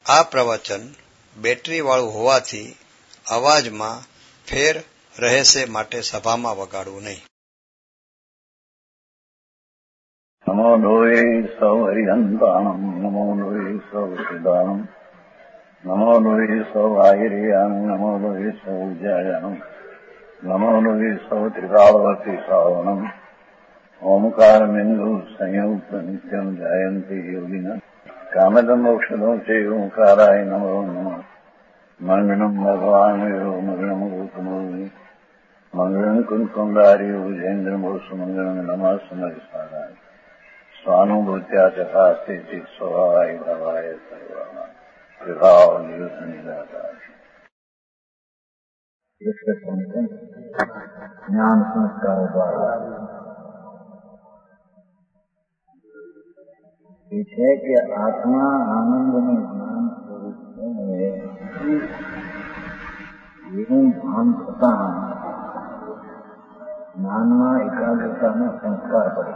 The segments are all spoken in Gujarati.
આ પ્રવચન બેટરીવાળું હોવાથી અવાજમાં ફેર રહેશે માટે સભામાં વગાડવું નહીં. નમો લોહે સૌ હરિહંતાણમ નમો લોહે સૌ સિદ્ધાણમ નમો લોહે સૌ આહિર્યાન નમો લોહે સૌ જયાનમ નમો લોહે સૌ ત્રિકાળવતી શ્રાવણમ ઓમકાર બિંદુ સંયુક્ત નિત્યમ જાયંતી યોગિના કામદમ ઔષધો છે ઓંકારાય નમો નમઃ મંગળમ ભગવાન મંગળમ ગૌતમોની મંગળમ કુંકુંડારી ભુજેન્દ્રમોસુ મંગળમ નમઃ સમયસારાય स्वानुभूत्या चकास्ते स्वभावाय भवाय सर्वा विभाव निदाता ज्ञान संस्कार द्वारा है कि आत्मा आनंद में ज्ञान स्वरूप है એવું ભાન થતા જ્ઞાનમાં એકાગ્રતાનો સંસ્કાર પડે.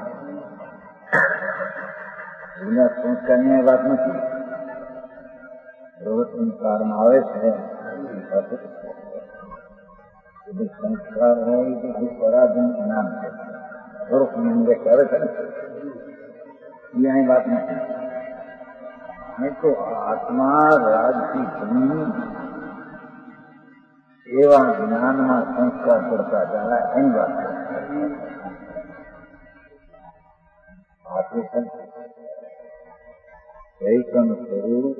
એના સંસ્કારની વાત નથી. સંસ્કારમાં આવે છે સંસ્કાર હોય તો પરાધીન જ્ઞાન છે. સ્વરૂપ અંગે આવે છે ને એની વાત નથી. નહીં તો આત્મા રાજથી જન્મી એવા જ્ઞાનમાં સંસ્કાર પડતા જાય એની વાત છે. ચૈતન્ય સ્વરૂપ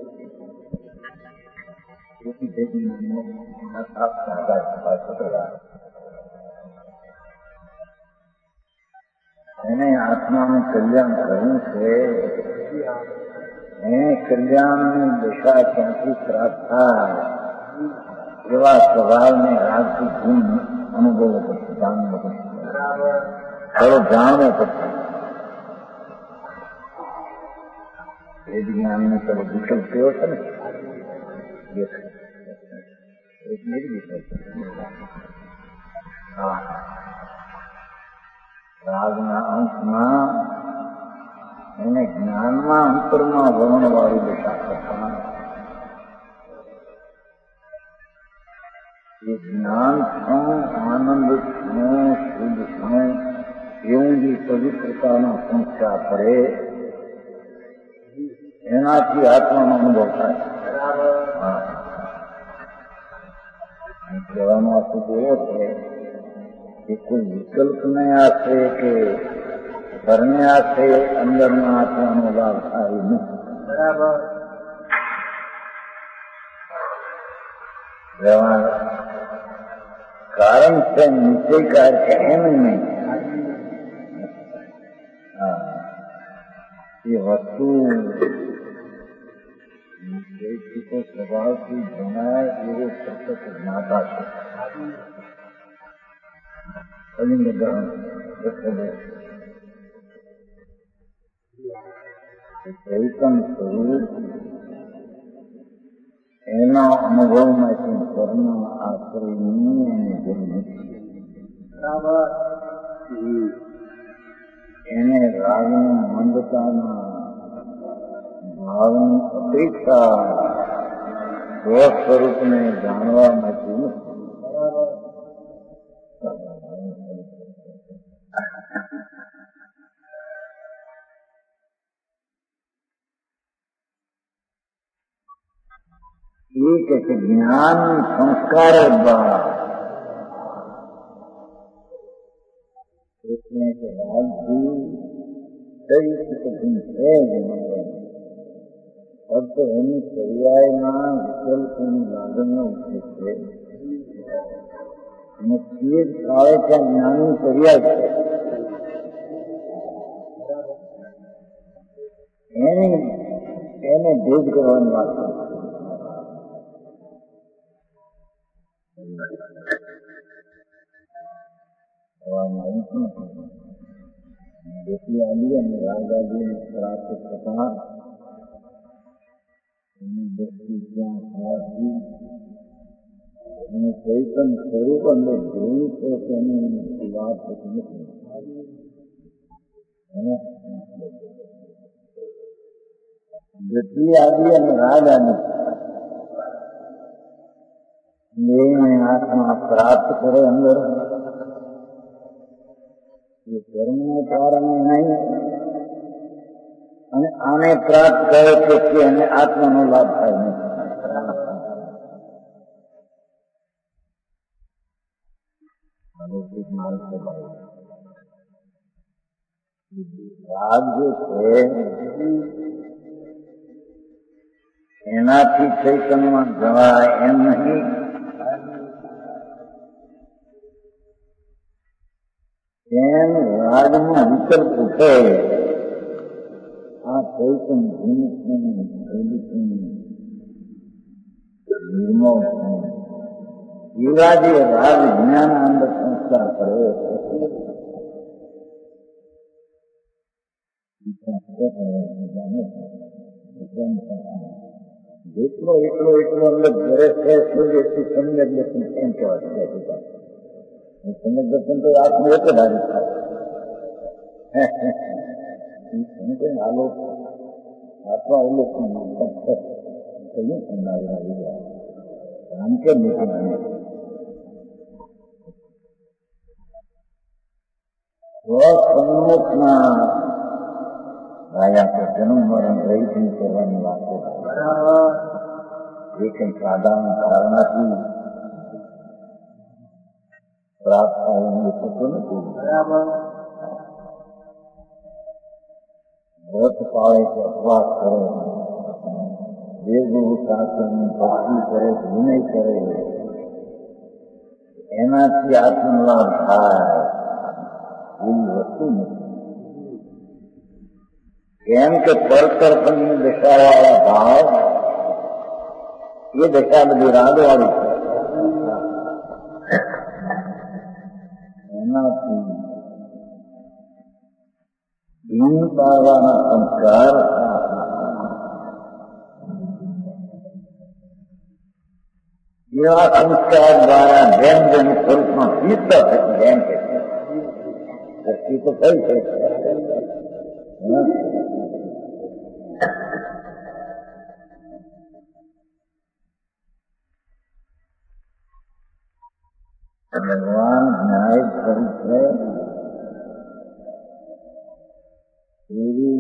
એને આત્માનું કલ્યાણ કરવું છે. એને કલ્યાણની દિશા ક્યાંથી પ્રાપ્ત થાય એવા સ્વભાવને રાજથી ગુણ અનુભવવો પડશે, જાણવો પડશે, ખરો જાણવો પડશે. એ જ્ઞાનને તમે વિકલ્પ કયો છે ને રાગના અંશમાં એને જ્ઞાનમાં અંતરમાં વર્ણવાળી દિશા કરતા એ જ્ઞાન છું, આનંદ છું, શુદ્ધ છું એવું જે પવિત્રતાનો સંસ્કાર પડે એનાથી આત્માનો અનુભવ થાય. કહેવાનો અર્થ એવો છે કે કોઈ વિકલ્પને આશરે કે ઘરને આશરે અંદરના આત્માનો લાભ થાય નહીં. બરાબર. કારણ છે નિશ્ચયકાર છે એમ નહીં. એ વસ્તુ તો સ્વભાવથી જણાય એવો સતત જ્ઞાતા છે. ચૈતન સ્વરૂપ એના અનુભવમાંથી કર્મ આશ્રયની એને જેમ નથી. એને રાગની મંદતાના ભાવની અપેક્ષા સ્વસ્વરૂપને જાણવા માટે એ કે જ્ઞાન સંસ્કાર દ્વારા એટલે કે રાજથી કઈ સ્થિતિ છે ફક્ત એની પર્યાયના વિકલ્પોની લાગણીઓ ઉઠે છે અને તે જ કાળે ત્યાં જ્ઞાનની પર્યાય છે એને ભેદ કરવાની વાત છે. જેટલી આલી અને રાજાજીને પ્રાપ્ત થતા એની દ્રષ્ટિ ત્યાં થવાથી અને ચૈતન સ્વરૂપ અંદર જોયું છે તેની વાત થતી નથી. વૃત્તિ આદિ અને રાગ આદિ એને આત્મા પ્રાપ્ત કરે અંદર એ કર્મને કારણે નહીં અને આને પ્રાપ્ત કરે છે કે એને આત્માનો લાભ થાય નહીં. રાગ જે છે એનાથી ચૈતન્યમાં જવાય એમ નહીં. એમ રાગમાં વિકલ્પ ઉઠે આ ચૈતન્ય નિર્મળ એવા જે રાગ જ્ઞાન અંદર સંસ્કાર કરે જેટલો એટલો અંદર ઘરે છે એટલી સમ્યક દર્શન કેમ કહેવાય? સમ્યક દર્શન તો આત્મા એક જ હાજર થાય. આલોક આત્મા અવલોક કયું સમજાવી આમ કેમ નથી સ્વસન્મુખના આયા જન્મ મરણ રહિત કરવાની વાતો એ કઈ સાધારણ કારણથી પ્રાપ્ત થાય એવું થતું નથી. વ્રત પાળે કે અપવાસ કરે, દેવગુરુ શાસ્ત્રની ભક્તિ કરે, વિનય કરે, એનાથી આત્મલાભ થાય એવી વસ્તુ નથી. કેમ કે પરતર્પણની દશાવાળા ભાવ એ દશા બધી રાગવાળી છે. એનાથી ભીન પાડવાના સંસ્કાર એવા સંસ્કાર દ્વારા જેમ જેમ સ્વરૂપમાં સિદ્ધ થતી જેમ કે દ્રષ્ટિ તો કઈ છે ભગવાન ન્યાય કરી છે એવી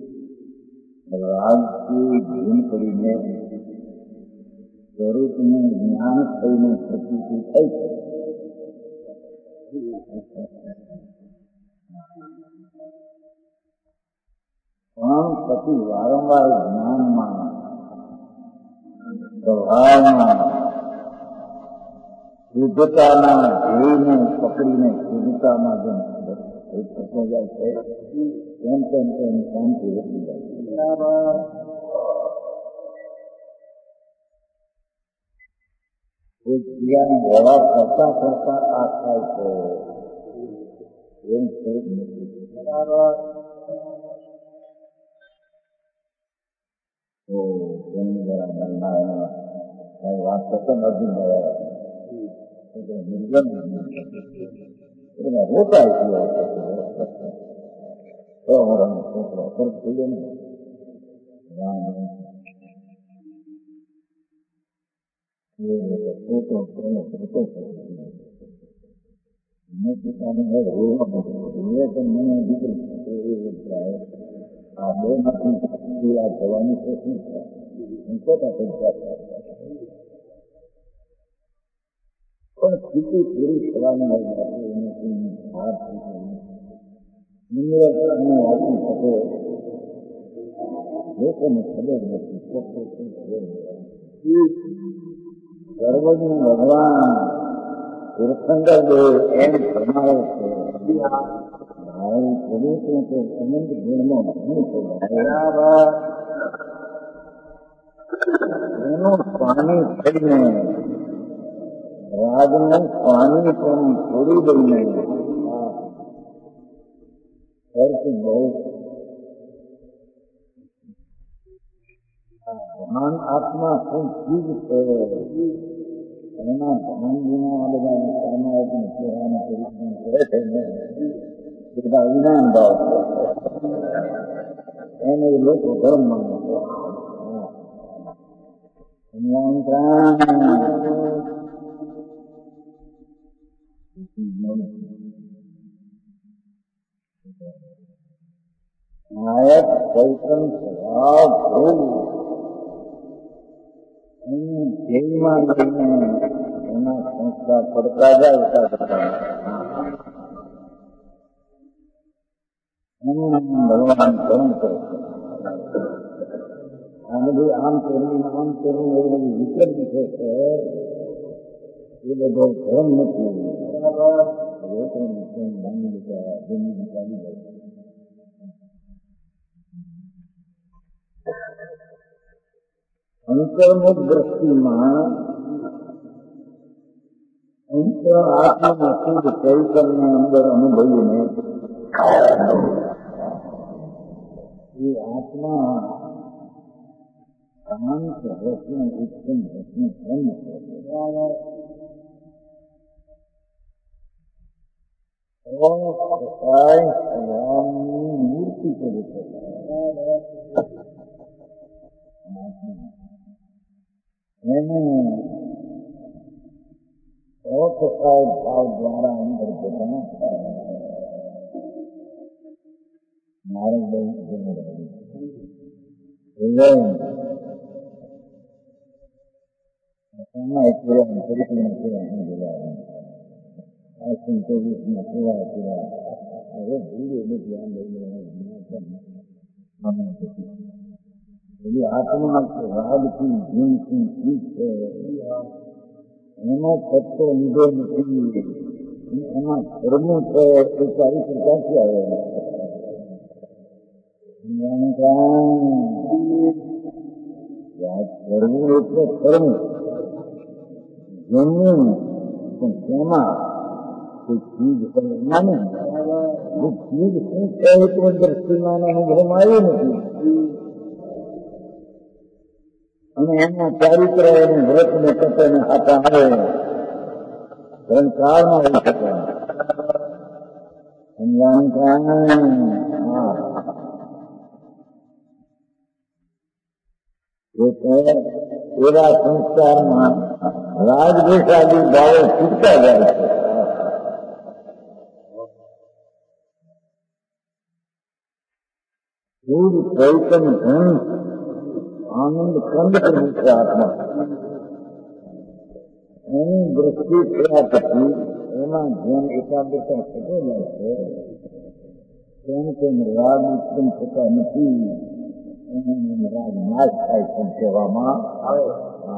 રાજથી ભીન પડીને સ્વરૂપનું જ્ઞાન થઈને પ્રતિતિ થઈ છે. પણ પછી વારંવાર જ્ઞાનમાં સ્વભાવમાં શુદ્ધતાના ધ્યેયને પકડીને શુદ્ધતામાં જેમ થતો જાય છે તેમ તેમ તેની શાંતિ વધી જાય છે. એક ક્રિયાને વ્યવહાર કરતા કરતા આ થાય છે એવું સ્વરૂપ નથી. તો તેની જરા વાત પસંદ અર્જુન ગયા રોતા છોકરો ફરક થઈ ગયો ને આ બે માંથી આ જવાની છે શું પોતા પણ સ્થિતિ પૂરી થવાની વાંચી શકે લોકોને ખબર નથી. સર્વજ્ઞ ભગવાન તીર્થંકર દેવ એમ ફરમાવે છે મારું સ્વરૂપ તો અનંત ગુણમાં ભૂલ છે. એનું પાણી થઈને રાજનું પાણી પણ છોડી દઈને બહુ ભાન આત્મા શું ચીજ છે એના ભાન વિના આ બધા સામાયિક કહેવાના પરિશ્રમ કરે છે ને બધા વિજ્ઞાન ભાવ એને લોકો ધર્મ માને नायक चैतन स्वभाव જેલમાં લઈને એના સંસ્કાર પડતા જાય ભગવાન કર્મ કરે છે. આ બધું આમ કરવું એ બધી વિકલ્પ છે એ બધો ધર્મ નથી. અંતર્મુખ દ્રષ્ટિમાં આત્માના શુદ્ધ ચૈતન્ય અંદર અનુભવીને એ આત્મા શાંત રસને ઉત્તમ રસને ધન મૂર્તિ કરે છે. એને અસહાય ભાવ દ્વારા અંદર પોતાના મારે બહુ આત્મા રાગથી જીવથી ચીજ છે એનો પત્તો લીધો નથી. એમાં કર્મો છે એ સારી ક્યાંથી આવે? કરવું એટલે કર્મ જમવું પણ તેમાં કોઈ ચીજ એમાં નહીં. ચીજ શું છે એ તો દ્રષ્ટિમાં અનુભવમાં આવ્યું નથી. અને એના ચારિત્ર એને વ્રત ને તપ ને હાથા આવે સંસારમાં રહી શકે. એવા સંસ્કારમાં રાજદ્વેષાદી ભાવો છૂટતા જાય છે. ચૈતન ધન આનંદ કંદ કરવું છે આત્મા. એની દ્રષ્ટિ થયા પછી એમાં જેમ એકાગ્રતા થતો જાય છે તેમ રાગ ઉત્પન્ન થતા નથી. એને રાગ નાશ થાય તેમ કહેવામાં આવે.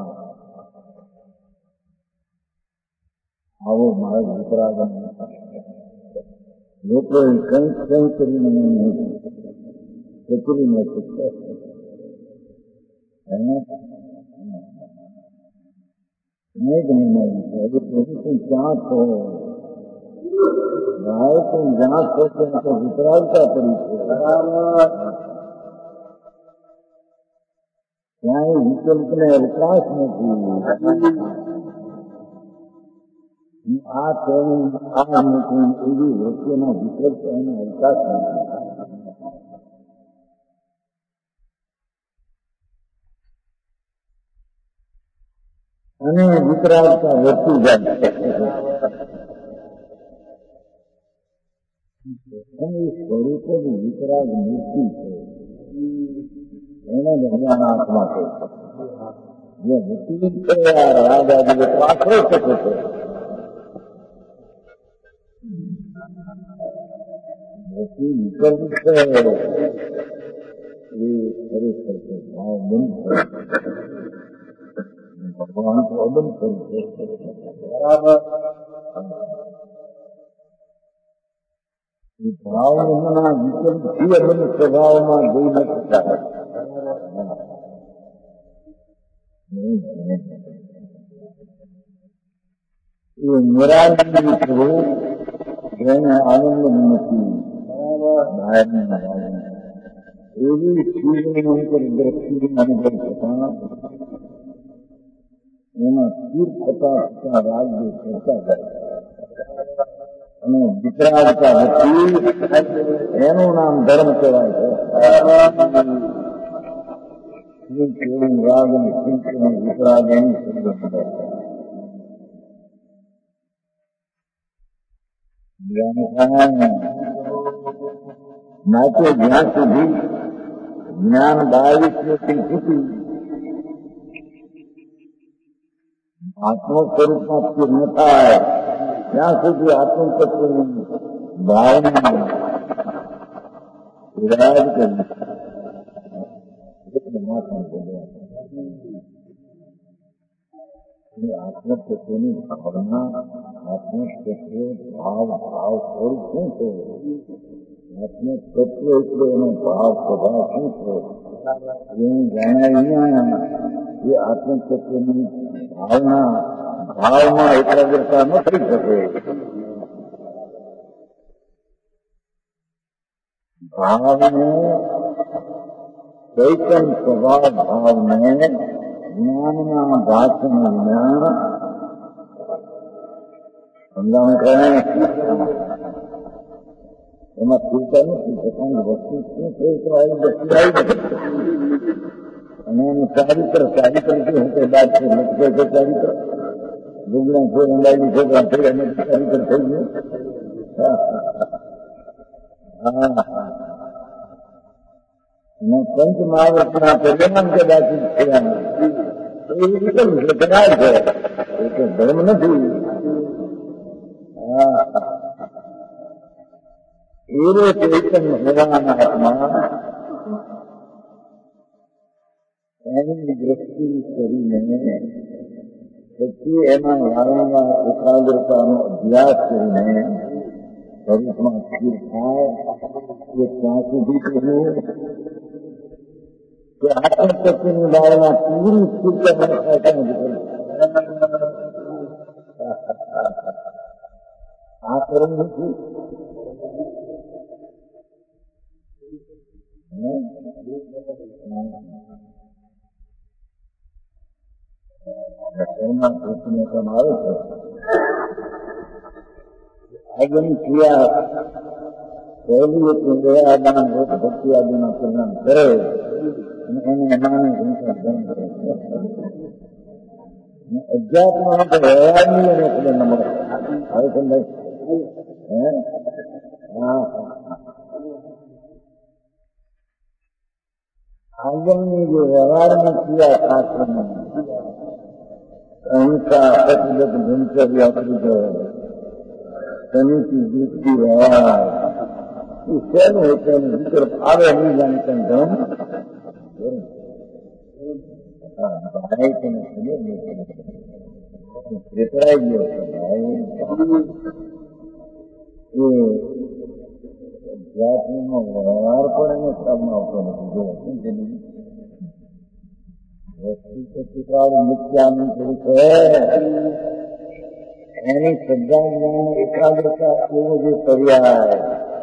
આવો મારે વિતરાગ લોકોએ કંઈક કરીને ચતુરીને શીખે ક્યાં છો ભાઈ? તું જ્યાં છો તો વિતરાગતા પડી છે. ક્યાંય વિકલ્પને અવકાશ નથી. આ તેનું આ નથી એવી વૃત્તિના વિકલ્પ એનો અવકાશ નથી. અને વિતરાગતા વધતી જાય છે. સ્વરૂપે વિતરાગ મૂર્તિ છે એને ભગવાન આત્મા કહે છે. જે વિપરીત છે રાગ આદિ આશ્રય શકે છે. વિકલ્પ છે એ ખરેખર છે ભાવ બંધ ભગવાન તો અબંધ કરે છે. બરાબર ભાવના વિકલ્પથી અબંધ સ્વભાવમાં જઈ નથી શકે. એ નિરાનંદ સ્વરૂપ જેને આનંદ નથી એવી ચીજની અંતર દ્રષ્ટિ અનુભવ થતા એમાં સ્થિર થતા રાજ્ય કરતા જાય અને વિતરાગતા હતી. એનું નામ ધર્મ કહેવાય છે. केवल राग में वितराग માટે જ્યાં સુધી જ્ઞાન બાવીસથી સુધી આત્મ સ્વરૂપમાં સ્થિર ન થાય ત્યાં સુધી આત્મ તત્વની ભાવના વિરાજ કરી આત્મ તત્વની ભાવના આત્મ તત્વ ભાવ સ્વરૂપ શું છે? આત્મ તત્વ એટલે એનો ભાવ સ્વભાવ શું છે એવું જાણ્યા એ આત્મ તત્વની ભાવમાં એકાગ્રતા ન થઈ શકે. ભાવને ચૈતન સ્વભાવ ભાવને જ્ઞાનના ભાષણ જ્ઞાન સમજાવણ કરે એમાં પૂરતા નથી પોતાની વસ્તુ શું છે અને એનું ચારિત્ર જે હું કઈ બાદ છે નથી કહે ચારિત્ર ગુગલા છે અંદાજી છે ચારિત્ર થઈ ગયું. અને પંચ મહાવર્તના પરિણામ કદાચ થયા એ વિકલ્પ છે કરાર છે એ તો ધર્મ નથી. એવો ચૈતન હોવાના આત્મા એની દ્રષ્ટિ કરીને પછી એમાં વારંવાર એકાગ્રતાનો અભ્યાસ કરીને સ્વરૂપમાં સ્થિર થાય એ ત્યાં સુધી કહ્યું કે આત્મ તત્વની ભાવના પૂરી સ્થિરતા આ કરવું નથી. એમાં પૂછને કામ આવે છે આગળની ક્રિયા પહેલી એક દયાદાન લોક ભક્તિ આદિના પરિણામ કરે અને એને એમાંની સંખ્યા ધન કરે. અધ્યાત્મમાં તો વ્યવહારની એને ખબર ન મળે. હવે સમજાય આગળની જે વ્યવહારની ક્રિયા શાસ્ત્રમાં અહિંસા પ્રતિબદ્ધ દિનચર્યા આપણી શનિથી દૃષ્ટિ વ્યવહાર એ શેનું હોય તેની ભીતર આવે નહીં જાણે તેમ ધન ભાઈ તેને ખબર નહીં છેતરાઈ ગયો છે ભાઈ એ જાતનો વ્યવહાર પણ એને કામમાં આવતો નથી. જો શું છે વસ્તુ મિથ્યાનું થયું છે એની શ્રદ્ધા જ્ઞાન એકાગ્રતા એવો જે પર્યાય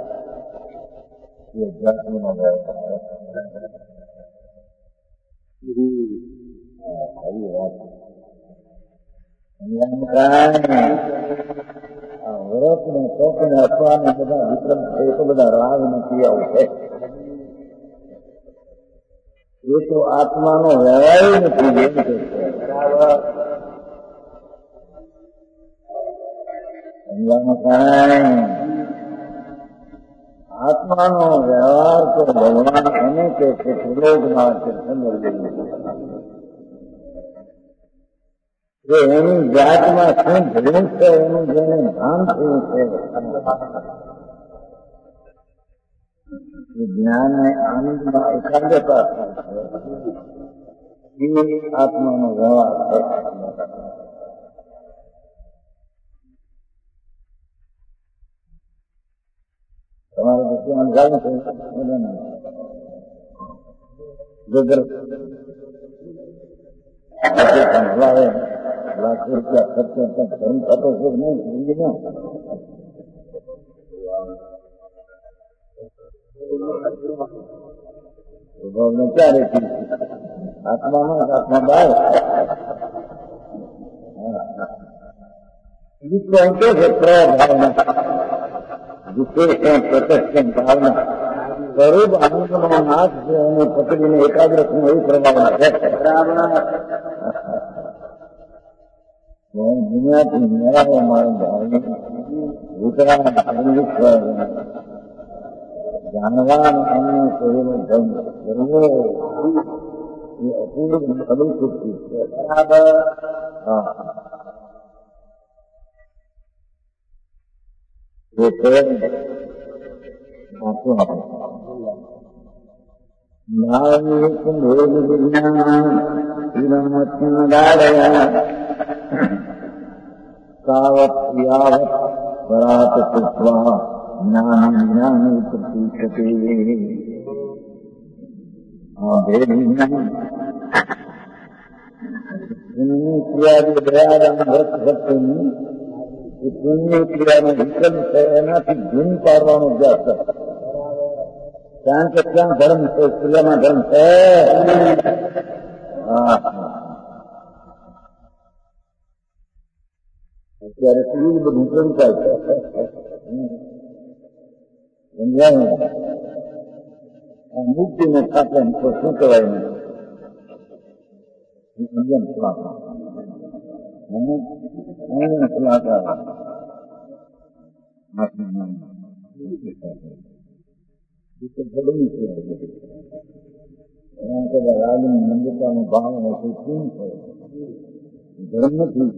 એ જાતનો વ્યવહાર આવી વાત વ્રત ને તપ ને અથવા ને બધા વિક્રમ છે તો બધા રાગ નથી આવશે. એ તો આત્માનો વ્યવહાર નથી. એમ કે આત્માનો વ્યવહાર તો ભગવાન એને કે છે ત્રિલોકમાં જે એની જાતમાં શું ભૂલ છે એનું જેને ભાન થયું છે જ્ઞાન ને આનંદમાં એકાગ્રતા થાય છે એ આત્માનો વ્યવહાર છે. તમારે પછી અંજાવું છે હલાવે લાખ રૂપિયા ખર્ચે ધર્મ થતો છે નહીં ભગવાન ક્યારે આત્મામાં આત્મા બહાર વિશ્વાસ છે પ્રભાવના વિશેષણ પ્રતિષ્ઠન ભાવના સ્વરૂપ આનંદનો નાથ છે એને પકડીને એકાગ્ર એ પ્રમાણે દુનિયાથી મેળાવો મારે જાણવા એમને શરીરનું ધન કરવો એ અપૂર્વ અનુકૂતિ છે. બરાબર. હા, એ છે સાચું આપણે સાવત યાવત પરાત કૃત્વા જ્ઞાન જ્ઞાની પ્રતિષ્ઠતે. આ ભેદ વિજ્ઞાન ક્રિયા દયાદાન વ્રત ભક્તિની એ પુણ્ય ક્રિયાનો વિકલ્પ છે, એનાથી ભૂન પાડવાનો અભ્યાસ કરે. ક્યાં કે ક્યાં ધર્મ છે, ક્રિયામાં ધર્મ છે. અત્યારે એટલું બધું ચંચાય છે. સમજાય આ મુક્તિને ખાતે તો શું કહેવાય નહીં સમજણ ખુલાસા રાજની મંદિરનો ભાવ હોય શું છે ધર્મ નથી.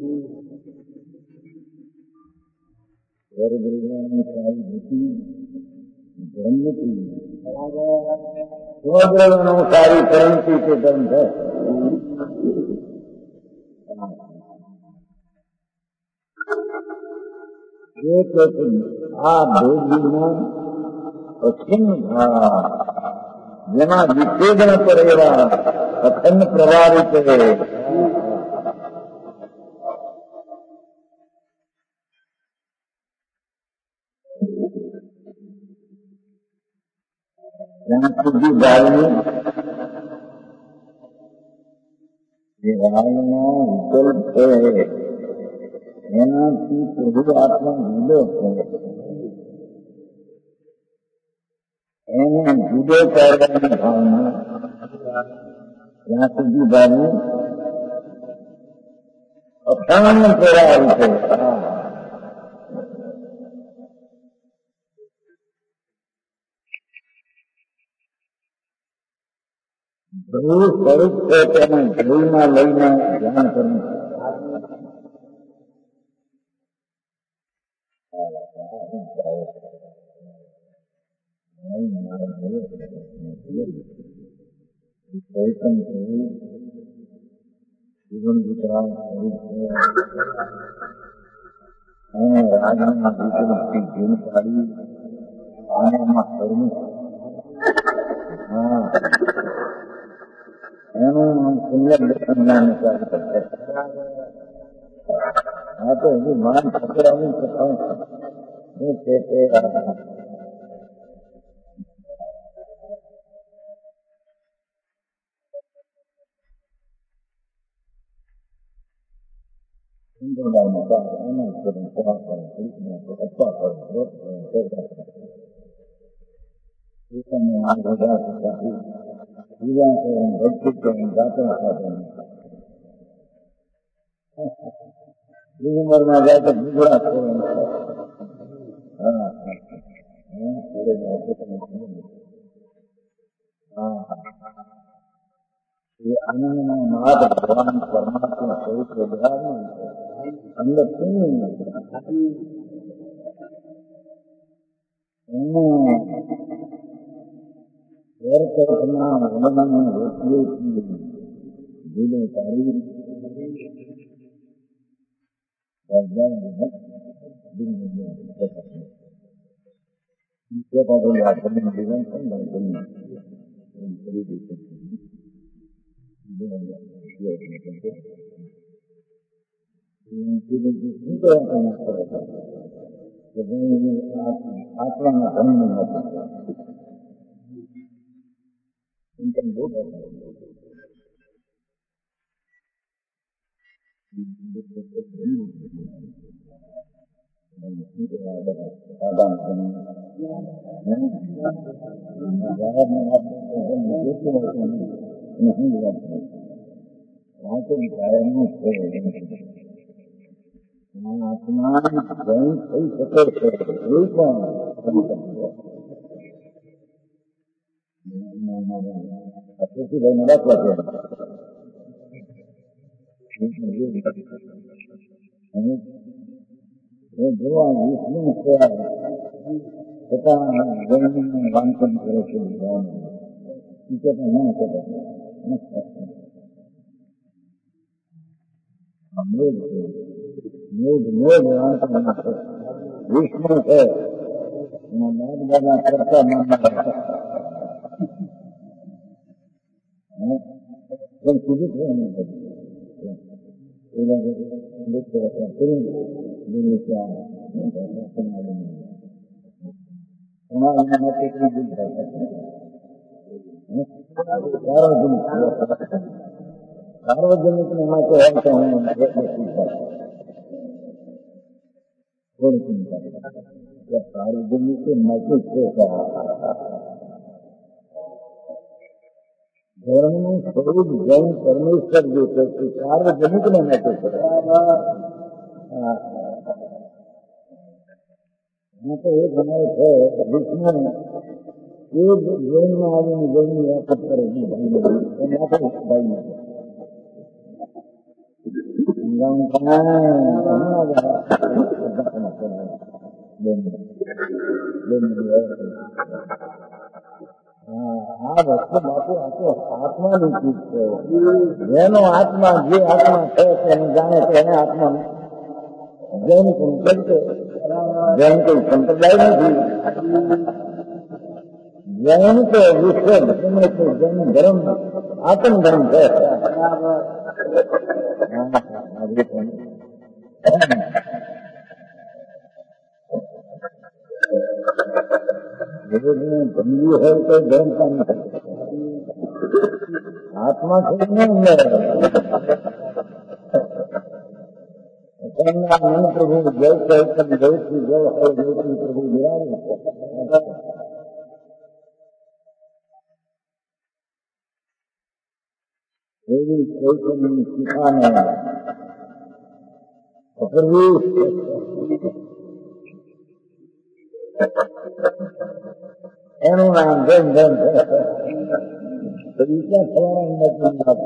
સારી નથી ધર્મ નથી. સ્વદ્રવનો સારી કરન્સી તે ધર્મ છે. આ ભેદ વિજ્ઞાન અખિન જેમાં વિચ્છેદન પર એવા અખંડ પ્રભાવિત છે. જ્યાં સુધી ભાવની જે ભાવનો વિકલ્પ છે એનાથી પ્રભુ આત્મા જુદો છે. એને જુદો પાડવાની ભાવના ત્યાં સુધી ભાવની અખાણ પ્રવાહ છે. ધ્રુવ સ્વરૂપ છે તેને ધ્રુવમાં લઈને ધ્યાન કરવું. જીવન વિતરણ સ્વરૂપ છે અને રાજના વિકલ્પથી જીવ કાઢી અને એમાં કરવું. એનું સુંદર દર્શન ચાલુ કરશે. આ તો હજુ માન પકડવાનું શું છે તે ઉંમરમાં જાય તો ગુગળા એ આનંદનો નાદ ભગવાન પરમાત્મા સ્વરૂપ ધરાવવું અંદર શૂન્ય નથી. એમને વર્તના વર્ણન રોટલીથી જુદો પાડી આત્માના ધર્મ નથી. साधारण बाहर में आप नहीं लगते वहाँ के कारण में आत्मा जैन થઈ શકે છે એવું પણ ભાઈ નડા પડે એ જોવા વિષ્ણુ છે પોતાના જન્મનું વાંચન કરે છે કે ન કરે મોજ વાંચન વિષ્ણુ છે બાદ દાદા કરતા માનવા પણ સીધું છે સાર્વજનિક ને માટે સાર્વજનિક નજીક છે ધર્મનું સ્વરૂપ જૈન પરમેશ્વર જે છે તે સાર્વજનિક ને માટે છે તો એ બનાવે છે વિષ્ણુ એ જૈનમાં આવીને જૈનની વ્યાપક કરે છે ભાઈ આ વસ્તુ બાપુ આખો આત્માની ચીજ છે જેનો આત્મા જે આત્મા છે તેને જાણે તો એને આત્મા જૈન સંકલ્પ છે જૈન કોઈ સંપ્રદાય નથી જૈન તો વિશ્વ ધર્મ છે જૈન ધર્મ આત્મ ધર્મ છે ગંભીર હોય તો ધર્મતા નથી આત્મા છે ને મન પ્રભુ જય ચૈતન જયથી જય હર જયથી પ્રભુ વિરાજ એવી ચૈતન્યની શિખાને એનું નામ જૈન ધર્મ છે બીજા થવાના નથી વાત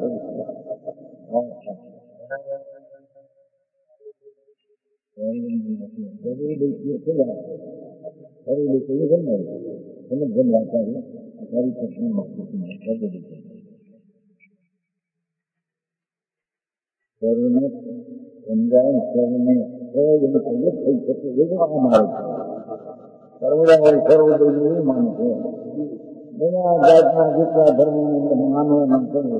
સમજાય સર્વને થઈ શકે એવું અમારે સર્વદા હોય સર્વદય એવું માને છે બધા જાતના જેટલા ધર્મની માનવા નામ સર્વદય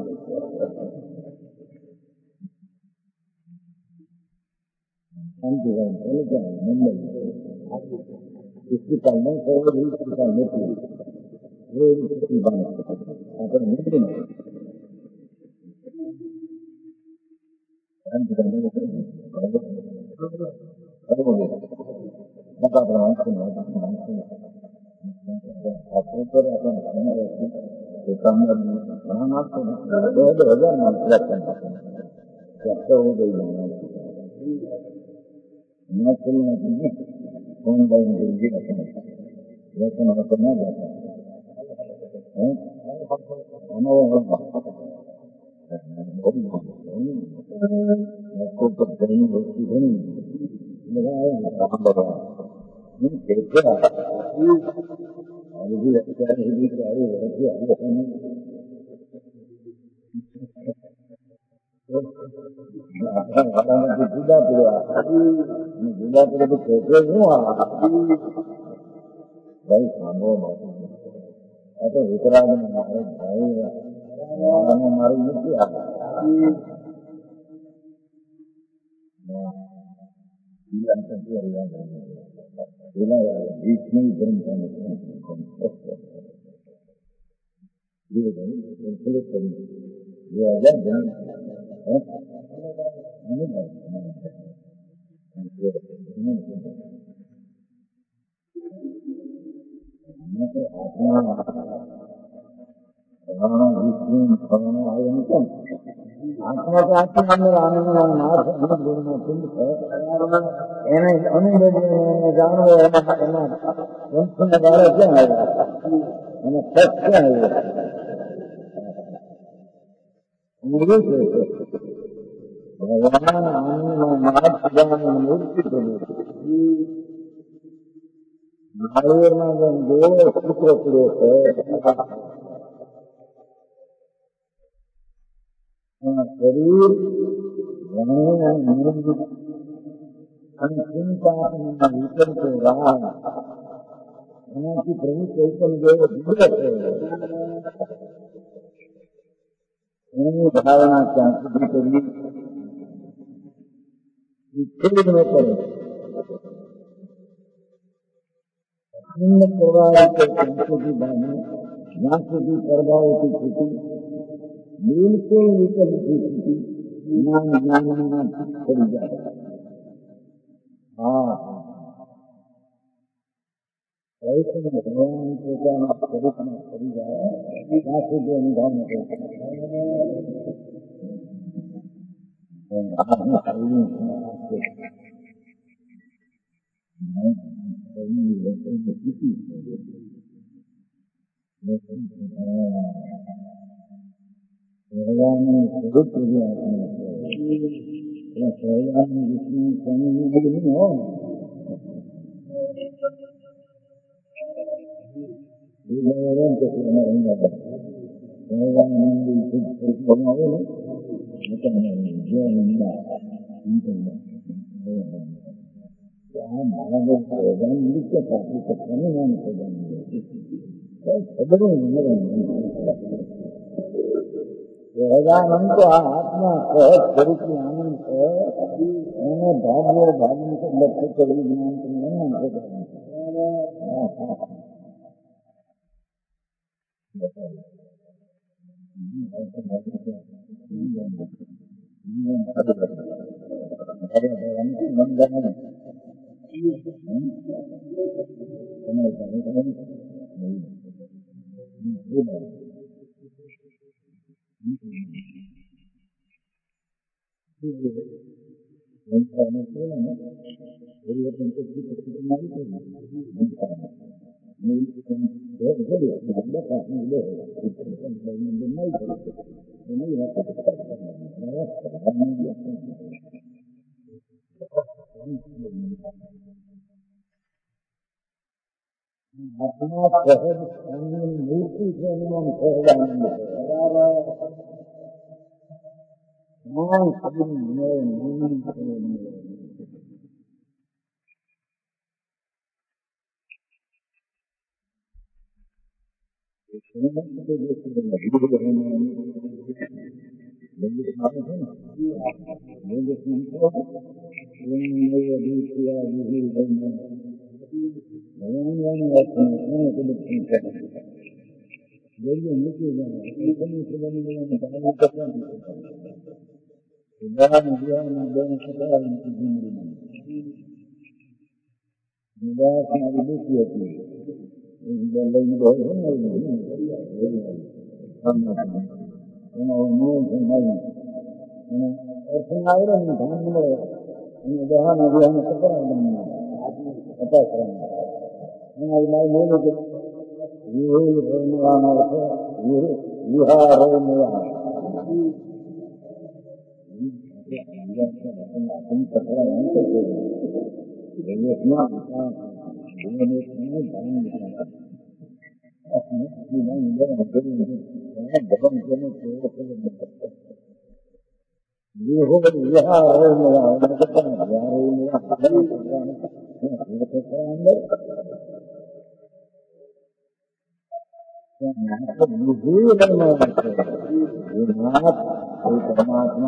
શાંતિભાઈ મુંબઈ પુસ્તિકાલ નહીં સર્વદય પુસ્તિકાલ નથી રોજ પુસ્તિકાલ આપણે નથી જુદા પડે તો શું ભાઈ સાંભળો બાપુ આ તો વિતરાગ મારે ભાઈ મારું નથી आत्मा विष्णु आत्मा के आत्मा अंदर आने में नाश अनेक गुणों पिंड है जानवर क्या है क्या है भगवान आने मूर्ति नारियल में जो सूत्र पूरे शरीर चिंता विचल को रहा की प्रभु चैतन्य धारणा चाहती करी खेल में करे संस्कृति बानी संस्कृति प्रभाव की स्थिति बिल्कुल विकल की स्थिति ज्ञान पड़ी जाए। हाँ ऐसे में भगवान को क्या स्वरूप में पड़ी जाए संस्कृति अनुभव में भगवान स्वरूप भी भगवान विष्णु स्वामी नहीं हो वेदानंद को आत्मा सहज स्वरूप की आनंद है उन्हें भाग्य भाग्य से लक्ष्य कभी ज्ञान को नहीं मानते अपना सहज मूर्ति से अनुमान सहज आनंद परमात्मा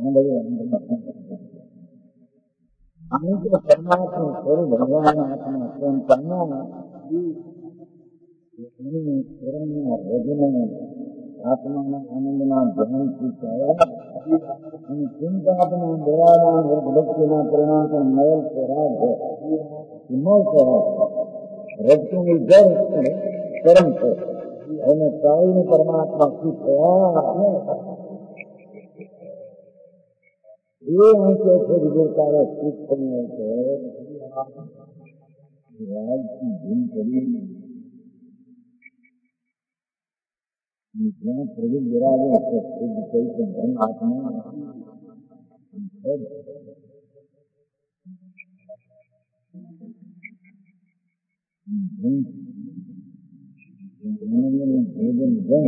આની તો પરમાત્મા સ્વરૂપ ભગવાન આત્મા સ્વયં કરનાર રજને આત્માના આનંદના ધ્યાનથી થયા અને ચિંતાના દયાના ભક્તિના પરિણામ મયલ સ્વરાજ વિમલ સ્વરાજ રજની જળ કરમ છે અને કાળીને પરમાત્મા શું થયા એ અંશે છે વિજયકારે સ્થિત થયું છે રાજથી ભૂલ કરી જ્યાં પ્રભુ બિરાજે છે શુદ્ધ ચૈતન્ય ધન આત્મા ભોજન જન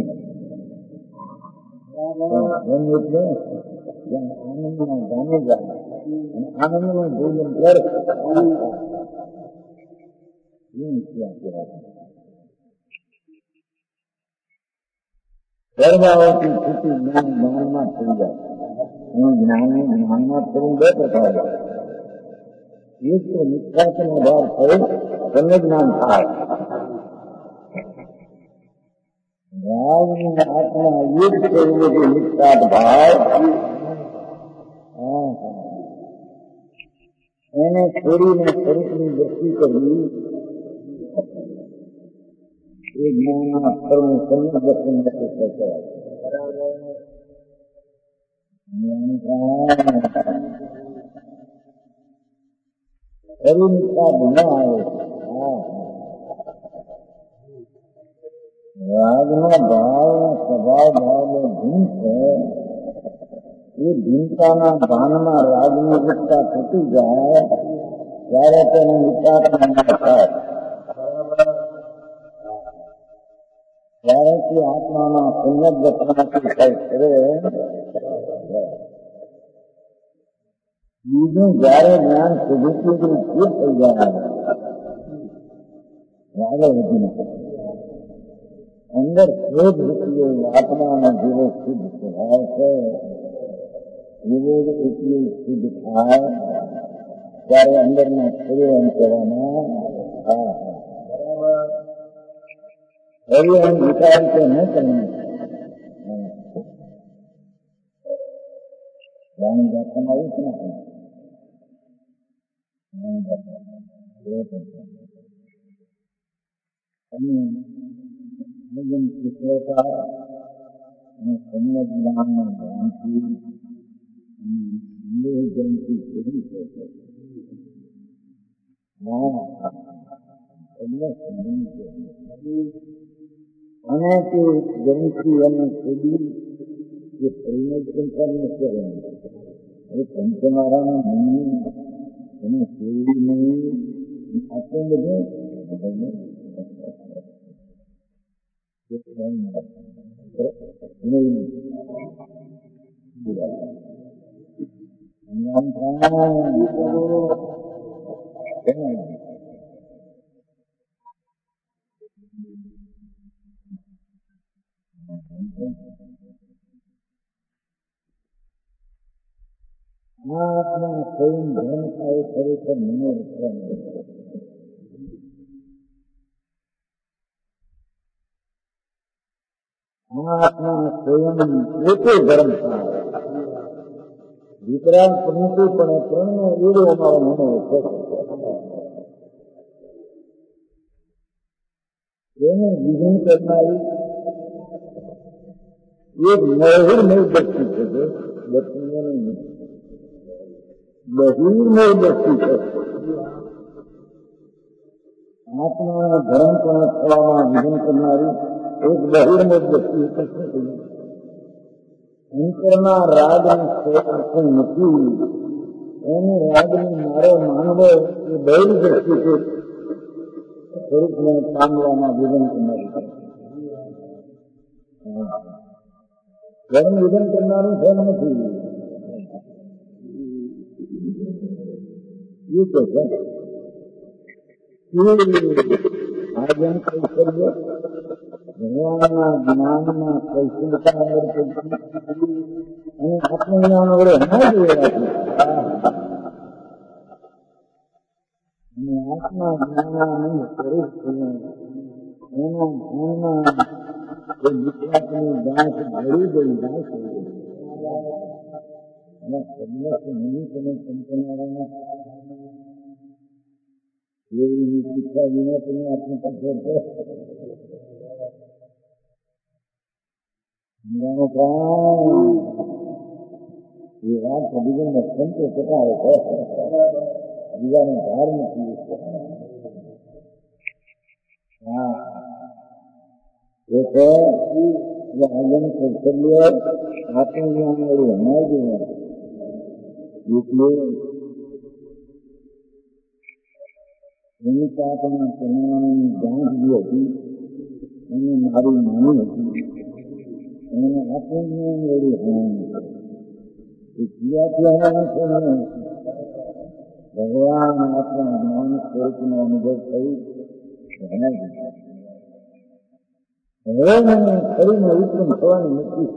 એટલે આનંદમાં ગામે જાય અને આનંદમાં ભોજન કરે ગર્ભાવતી છૂટી જ્ઞાન જ્ઞાનમાં થઈ જાય અને જ્ઞાનમાં થવું બે પ્રકાર એક તો નિષ્ઠાનો ભાવ થયો તમને જ્ઞાન થાય રાજની આત્મા એક થયું છે નિષ્ઠાત ભાવ એને છોડીને સ્વરૂપની દ્રષ્ટિ કરવી એ જ્ઞાનના કર્મનું સંયમ દર્શન નથી કરાય નિષ્ઠાત ન આવે રાજના ભાવના સ્વભાવ ભાવનો ભીન છે એ ભીનતાના ભાનમાં રાજની એકતા તૂટી જાય ત્યારે તેને નિકાસના ન થાય ત્યારે તે આત્માના સંયમ દર્શનથી થાય કરે બીજું જયારે જ્ઞાન સુધી ચૂપ થઈ જાય આગળ વધી નથી અંદર શોધ રૂપિયો આત્માના જેવો શુદ્ધ સ્વભાવ છે એવો એટલું શુદ્ધ થાય ત્યારે અંદરના શરીર એમ કહેવાના હવે એમ વિચાર કે ન કરવું રાણી જાતમાં આવું જ નથી અને ભજન કુશળતા અને સંયમ જ્ઞાનના ધ્યાનથી નિર્જનથી શોધી શકે અને તે જનથી અને શોધી જે પરિણય કરે એ પંચમારાના નહીં એને શોધી નહીં આટલું બધું આત્મા સ્વયં ધર્મ થાય ખરેખર મનોરંજન આત્મા સ્વયં પોતે ધર્મ થાય વિકરાંત પરંતુ પણ ત્રણનો એવો અમારો મનોરંજન એને વિધન કરનારી એક બહિર્મય દ્રષ્ટિ છે બહિર્મય દ્રષ્ટિ છે આત્માના ધર્મ પણ થવામાં વિધન કરનારી એક બહિર્મય દ્રષ્ટિ અંતરના રાગની નથી એને રાગની મારો માનવો એ બહિર દ્રષ્ટિ છે સ્વરૂપને પામવામાં વિધન કરનારી ધર્મ વિધન કરનારું ધર્મ નથી એ તો છે આજન કૌશલ્ય ભગવાનના જ્ઞાનમાં કૌશલતા અંદર પડતી અને આત્મજ્ઞાન વડે હમણાં જોયેલા અને આત્મા જ્ઞાનાનંદ સ્વરૂપ એના ધ્યાનમાં એ વિશ્વાસની ગાંઠ ઘડી ગઈ ગાંઠ અને સદમસ્ત નિમિત્ત અને સંતનારાયણ એવી શિક્ષા વિના તમે આત્મપક્ષ છો એ વાત અભિગમ સંતો ચકાવે છે બીજાને ધાર નથી હા એ છે આજન કૌશલ્ય આત્મજ્ઞાન એવું હમણાં જોઈએ એટલે એની પાપના પરિણામની ગાંઠ જે હતી એને મારી માની હતી એને આત્મજ્ઞાન વડું હોવાનું એ ક્રિયાથી આવવાનું છે ભગવાન આત્મા જ્ઞાન સ્વરૂપનો અનુભવ થઈ હવે મને ફરીને ઉત્પન્ન થવાનું નથી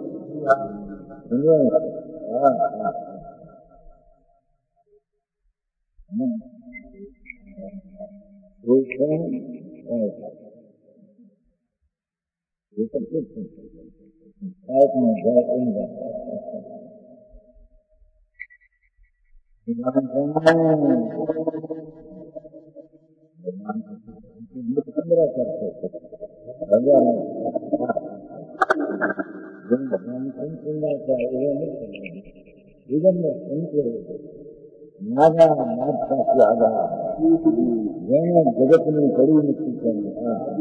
જગતની કડી નથી કરી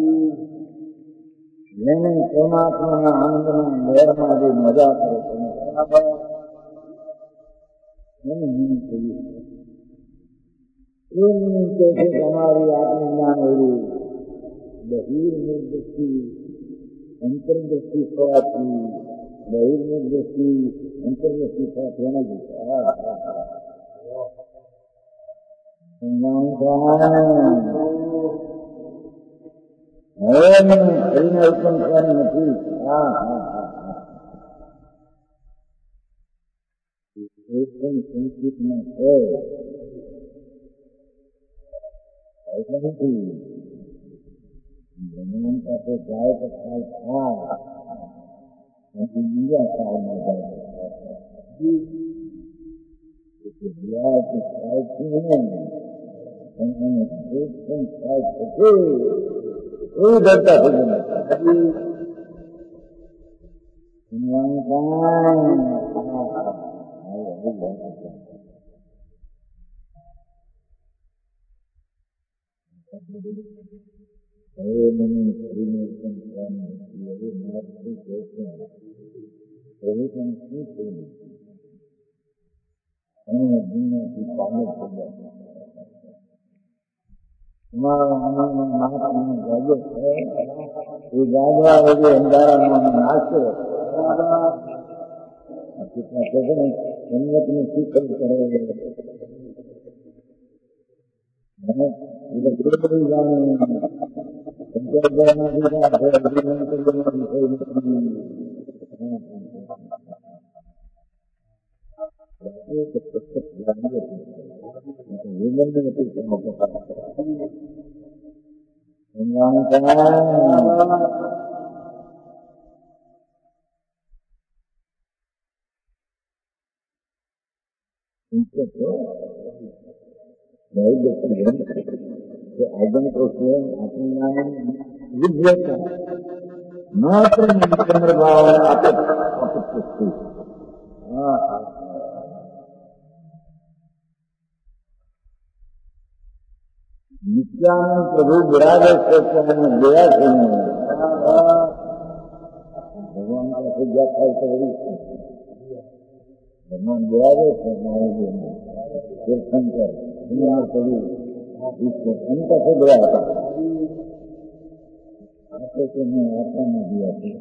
જેને પરમાત્માના આનંદના લહેરમાં જે મજા કરે છે તમારી આત્મજ્ઞાન એવું બહિર્નિર્દૃષ્ટિ અંતર્દૃષ્ટિ થવાથી બહિર્નિર્દૃષ્ટિ અંતર્દૃષ્ટિ થવાથી એના જ હવે મને ફરીને ઉત્પન્ન થવાની નથી સંસ્કૃતમાં છે એટલે નથી ભગવાન પાસે જાય તો થાય બીજા કાળમાં જાય એવું ડરતા થઈ હવે મને ફરીને ઉત્પન્ન થવાનું નથી હવે મારું શું હવે પણ શું થયું અને દુનિયાથી પાગલ થઈ ગયા તમારા આનંદમાં મહાત્માનો જાગ્યો છે એ જાગવા વગર અંધારામાં નાશે કેટલા છે ને સંગતનું શિખર કરે આજન કૌશલ્ય આત્મજ્ઞાન વિદ્યા માત્ર ચંદ્રભાવ આપત્તિ નિત્યાનંદ પ્રભુ બરાબર છે ગયા છે ભગવાન પાસે ગયા થાય તો ભગવાન બરાબર છે તીર્થંકર પ્રભુ એની પાસે ગયા હતા આપણે તેને આપવામાં ગયા છે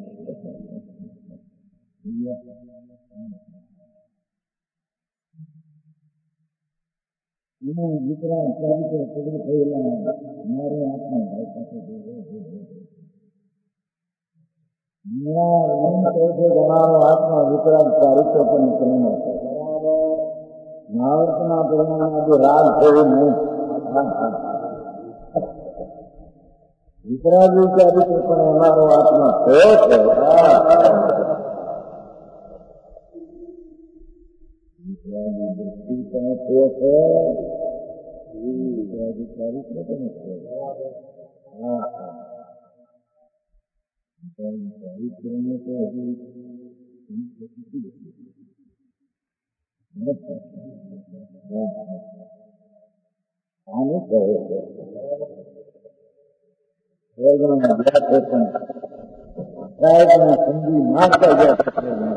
દીકરા ચારિત્ર પગલું થયેલા મારે આત્મા ભાઈ પાસે આત્મા વિતરાગ ચારિત્ર પણ પ્રેમ મહાવર્તના પરિણામ રાગ થયું નહીં. વિતરાગી ચારિત્ર પણ અમારો આત્મા થયો છે. વિતરાગી દૃષ્ટિ પણ થયો છે. વિતરાગી ચારિત્ર પણ થયો. ચારિત્રને તો હજી આને કહે છે સ્વર્ગના અભ્યાસે પણ સંધિ મારતા ગયા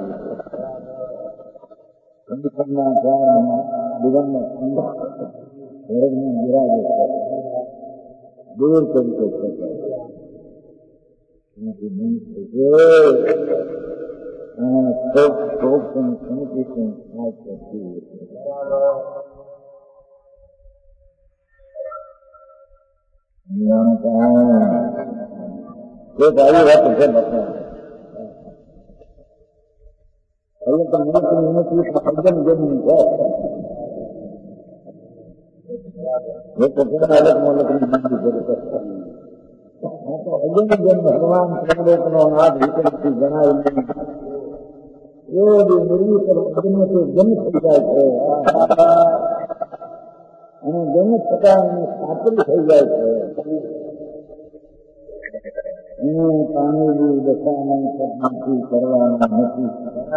સંગઠનના કારણમાં જીવનમાં સ્વર્ગમાં બિરાજે છે. દૂર તરીકે ભગવાન પ્રમોદનો નાદ વિકલ્પથી જણાય નહીં. એવી મુરલી પર અજન્મથી જન્મ થઈ જાય છે અને જન્મ થતા એની ખાતરી થઈ જાય છે. એને પામેલી દશામાં સદમાંથી કરવાના નથી.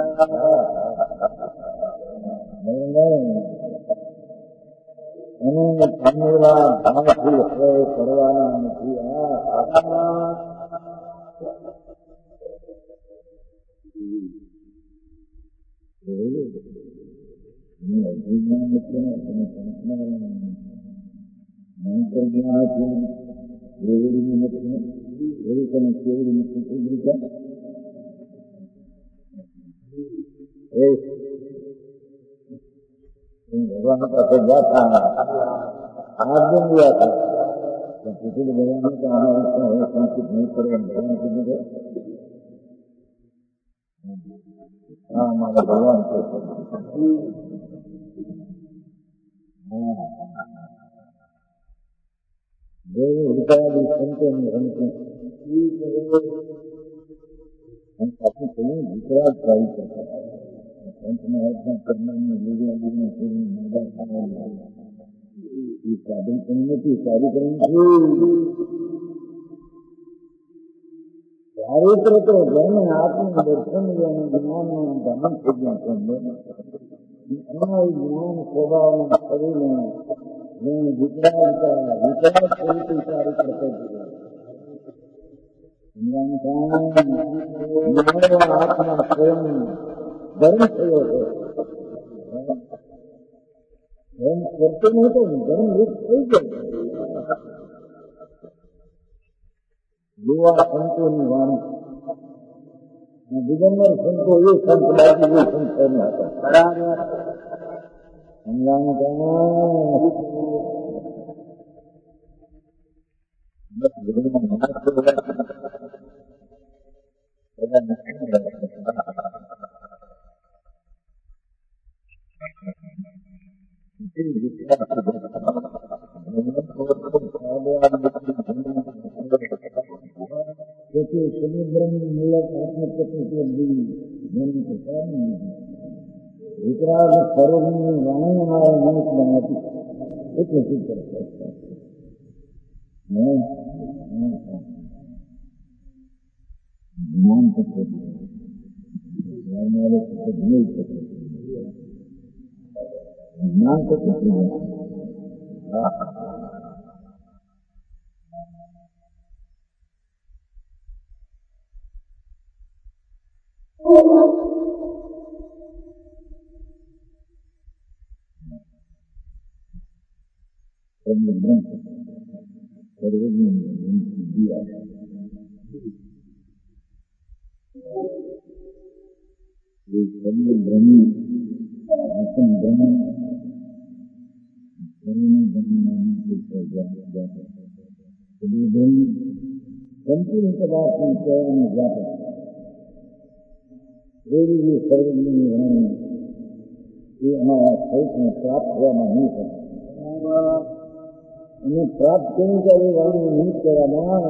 અને પામેલા ભાવથી હવે કરવાના નથી. भगवान का तो जाता आज दिन दिया था किसी ने भगवान का हमारे संचित नहीं करे भगवान की जगह हाँ हमारे भगवान को देव विचार संतों में हमको हम अपने चले विचार प्राप्त करते हैं. संत महात्मा करना में लोगों साधन करने की कार्यक्रम चारित्र तो जन आत्म दर्शन ज्ञान धन से ज्ञान स्वभाव शरीर में विचार का विचार कार्य करते आत्मा स्वयं धर्म थयो है. धर्म करते नहीं तो धर्म रूप થઈ જાય. યુવા સંતોની વાણી દિગંબર સંતો એ સંત બાકી એ સંત ન હતા. બરાબર સમજાણું સમુદ્રની મુલાક આત્મતત્વ વિકરાળ સ્વરૂપની વાણી અમારા મનુષ્ય બનાવતી એટલે શું કરશે જ્ઞાન તત્વ નહીં શકે. જ્ઞાન તત્વ સંપૂર્ણ પદાર્થની સેવાની વ્યાપક એવી જે સર્વની વાણી એ અમારા સૌને પ્રાપ્ત થવામાં નહીં કરે. અને પ્રાપ્ત કેવી કરે વાણી નહીં કરવામાં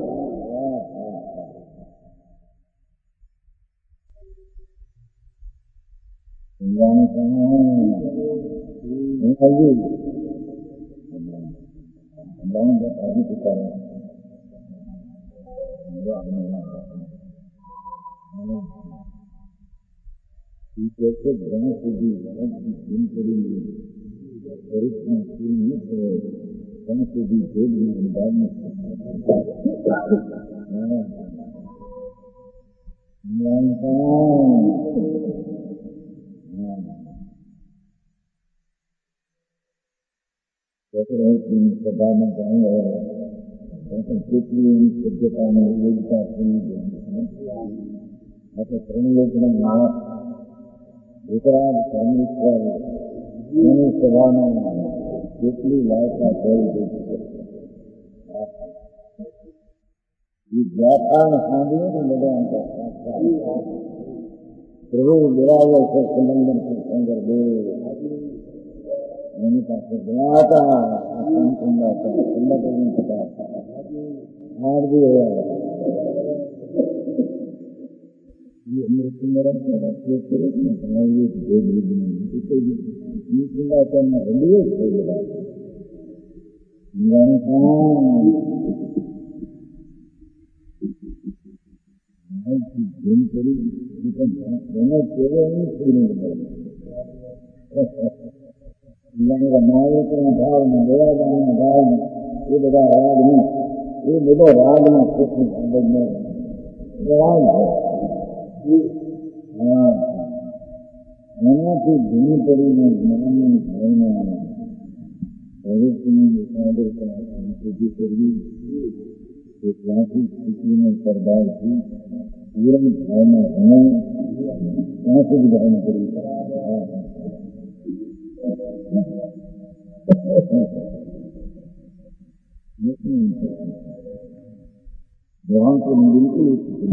ઘણા સુધી દિન કરી પરીક્ષણ પૂરી ન થાય ત્યાં સુધી ભેદની અંદાજને સભામાં જાણ્યા કેટલી સભ્યતાની યોગ્યતા થઈ ગઈ. આપણે ત્રણ યોજના માણસ ગુજરાત કાંગ્રેસ એની સભામાં કેટલી લાયકા થઈ ગઈ છે. એ વ્યાપાર સાંભળીને બધા પ્રભુ બરાબર છે સંબંધન શંકર દેવ એની પાસે ગયા હતા. સંબંધ થતા હાર્દી ભાવના દયાદાના ભાવના એ બધા રાગને એ બધો રાગના સુખની બાબતનો રાગ છે. એનાથી ભૂમિ પડીને જ્ઞાનની ભાવના પ્રવૃત્તિની એકાગ્રતા સુધી કરવી એ ત્યાંથી સ્થિતિનો પ્રભાવથી પૂર્ણ ભાવના ભણે ત્યાં સુધી ભાવના કરવી ભગવાન को बिल्कुल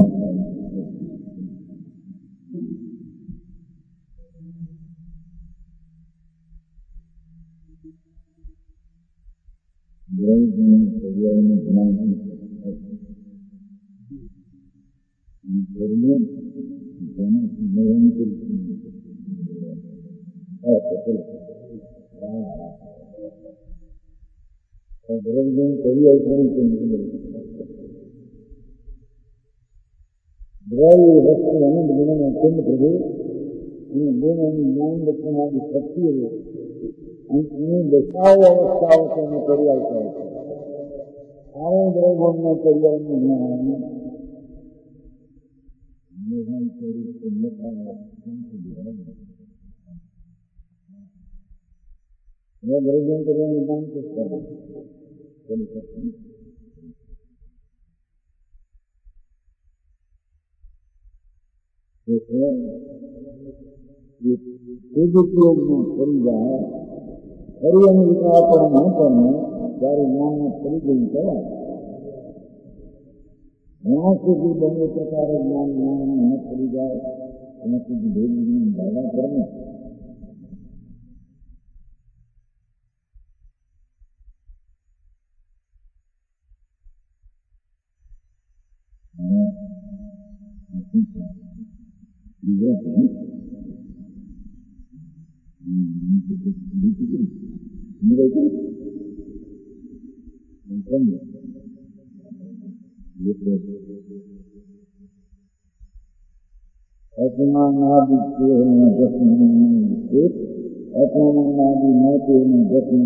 દ્રવ્ય વસ્તુ અનંત ગુણોનો કુંભ પ્રભુ અને ગુણોની જ્ઞાન દર્શનાની શક્તિઓ એની દશાઓ અવસ્થાઓ તેને પર્યાય કરે છે. આવું દ્રવ્યના પર્યાયનું જ્ઞાન નિર્ણય કરી દ્રવ્ય કરવાનું કામ કરી શકતું. સદુપયોગમાં કરી જાય ફરી એની વિચારણા ન કરે ત્યારે જ્ઞાન ફરી ગયું કહેવાય. જ્યાં સુધી બંને પ્રકારે જ્ઞાન ન કરી જાય ત્યાં સુધી ભેદની દાદા કરે. अपमानादि केवल जश्न विशेष अपमानादि न केवल जश्न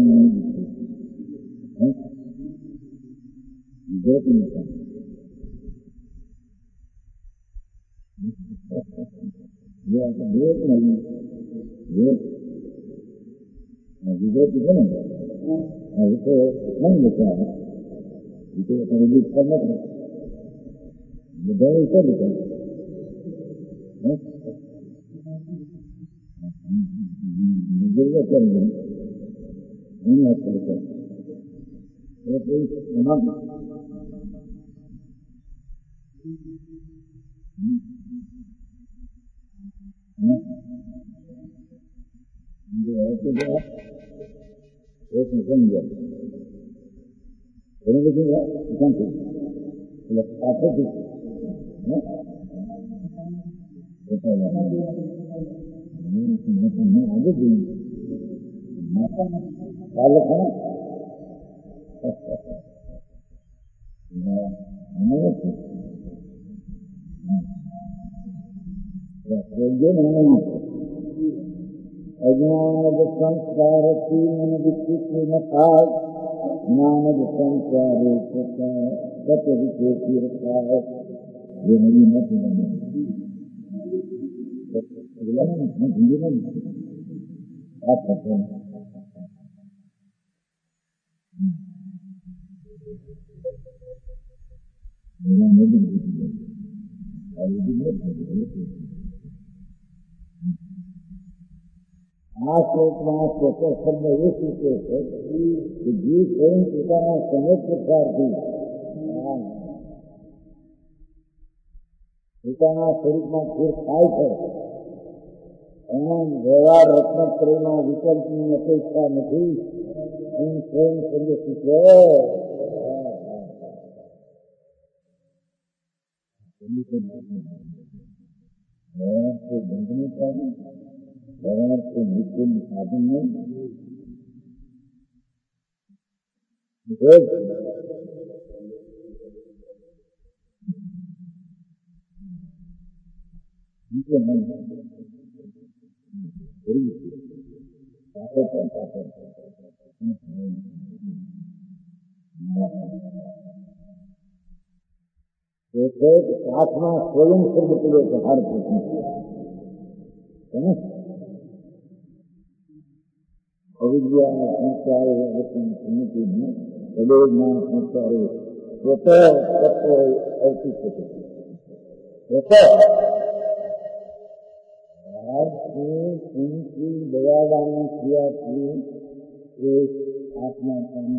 विजय है ना तो नहीं बचा है इसे रिलीज करना था मुझे इसे बचा मुझे करेंगे नहीं आता है वो कोई समाज जो है तो जो है एक निकल गया बने लगेगा निकल के आपको भी आगे भी अज्ञानद संस्कारती मन विचित्र नकार ज्ञानद संस्कारे सत्य विचेती रखा है ये मेरी मत आप करते हैं मेरा नहीं આ શ્લોકમાં ચોક્કસ શબ્દ એ સૂચવે છે કે જીવ સ્વયં પોતાના સમેત પ્રકારથી પોતાના સ્વરૂપમાં ફેર થાય છે એનો વ્યવહાર રત્નત્રયનો વિકલ્પની અપેક્ષા નથી એમ સ્વયં શબ્દ સૂચવે બંધની થાય व्यवहार के नित्य साधन में आत्मा स्वयं शब्द के लिए हर अविद्या संस्कार समिति में ज्ञान संस्कार स्वतः तत्व अवशिष्ट उनकी दयादान किया कि एक आत्मा पानी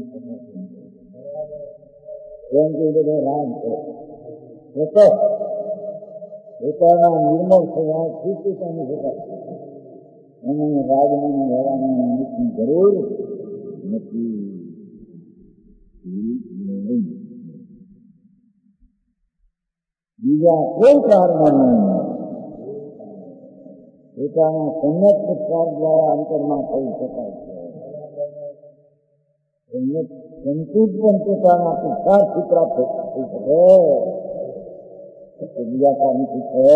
स्वयं के लिए राम है स्वतः પોતાના નિર્મળ સ્વભાવ ખુશીતા નહીં શકાય એને રાજની રહેવાની નિમિત્તની જરૂર નથી બીજા કોઈ કારણમાં નહીં પોતાના સંયત પ્રસાર દ્વારા અંતરમાં થઈ શકાય છે સંતુષ્ટ પણ પોતાના પુરુષાર્થથી પ્રાપ્ત થઈ શકે બીજા કારણથી છે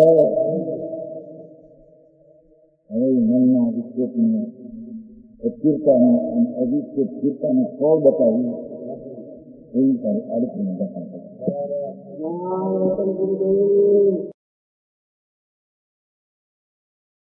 હવે મનના વિક્ષેપની સ્થિરતાને અને અવિક્ષેપ સ્થિરતાને ફળ બતાવી એવી તારી આડકીને બતાવે